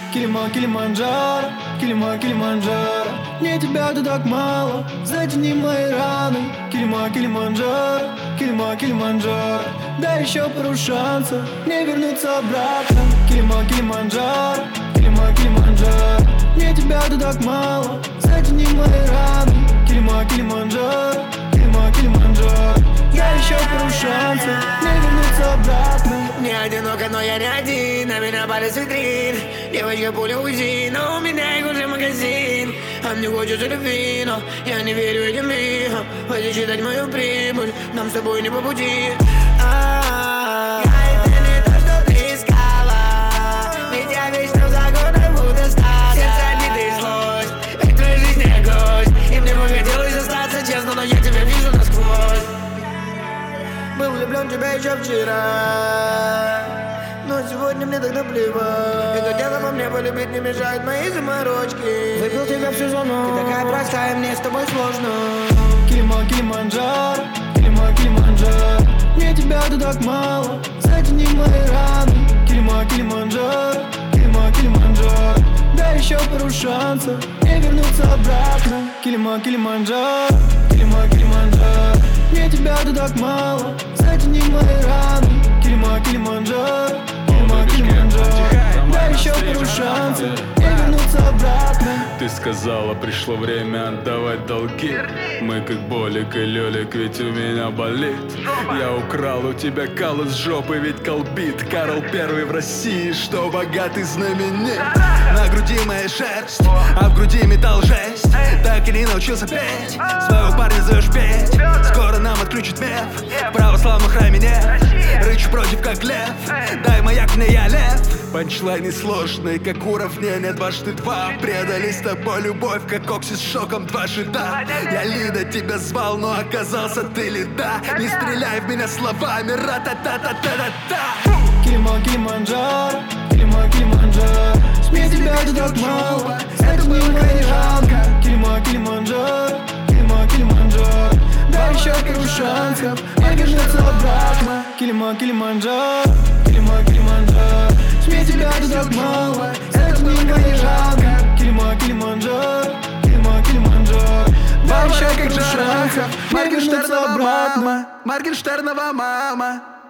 Килиманджаро, Килиманджаро. Мне тебя тут так мало, затяни мои раны. Килиманджаро, Килиманджаро. Дай еще пару шансов мне вернуться обратно. Килиманджаро, Килиманджаро. Мне тебя тут так мало, затяни мои раны. Килиманджаро, Килиманджаро. Дай еще пару шансов мне вернуться обратно. Не одиноко, но я не один, на меня палец витрин. Девочка пуля УЗИ, но у меня их уже магазин. А мне хочется любви, но я не верю этим мигам. Хватит считать мою прибыль, нам с тобой не по пути. Это не то, что ты искала, ведь я вечно за городом буду стать. Сердце обиды и злость, ведь твоя жизнь не гость. И мне бы хотелось остаться честно, но я тебя вижу насквозь. Был влюблен в тебя еще вчера, но сегодня мне так наплевать. Это дело во мне полюбить не мешает мои заморочки. Выпил тебя всю зону, ты такая простая, мне с тобой сложно. Килиманджаро, Килиманджаро. Мне тебя тут так мало, затяни мои раны. Килиманджаро, Килиманджаро. Дай еще пару шансов мне вернуться обратно. Килиманджаро, Килиманджаро. Мне тебя тут так мало, затяни мои раны. Килиманджаро, Килиманджаро. Дай еще пару шансов мне вернуться обратно. Ты сказала, пришло время отдавать долги. Мы как Болик и Лёлик, ведь у меня болит. Я украл у тебя кал из жопы, ведь колбит Карл Первый в России, что богатый знаменит. На груди моя шерсть, а в груди металл жесть. Так и не научился петь, своего парня зовешь петь. Скоро нам отключат меф, в православном храме нет. Рычу против как лев, дай маяк мне, я лев. Панчлайны сложные, как уравнение дважды два. Предали с тобой любовь, как Окси с шоком дважды да. Я Лида тебя звал, но оказался ты Лида. Не стреляй в меня словами, ра-та-та-та-та-та-та. Килиманджаро, Килиманджаро. Мне тебя тут так мало, затяни мои раны. Килиманджаро, Килиманджаро. Дай еще пару шансов мне вернуться обратно. Килиманджаро, Килиманджаро. Мне тебя тут так мало, затяни мои раны. Килиманджаро, Килиманджаро. Дай еще пару шансов мне вернуться обратно. Моргенштернова мама.